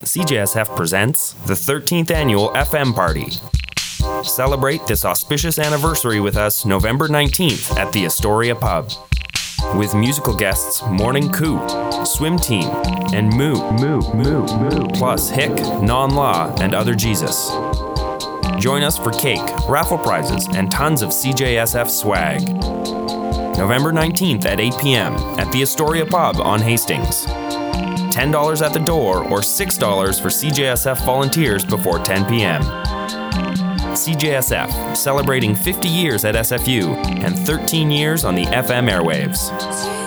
CJSF presents the 13th Annual FM Party. Celebrate this auspicious anniversary with us November 19th at the Astoria Pub. With musical guests Morning Coup, Swim Team, and Moo, plus Hick, Non-Law, and Other Jesus. Join us for cake, raffle prizes, and tons of CJSF swag. November 19th at 8 p.m. at the Astoria Pub on Hastings. $10 at the door or $6 for CJSF volunteers before 10 p.m. CJSF, celebrating 50 years at SFU and 13 years on the FM airwaves.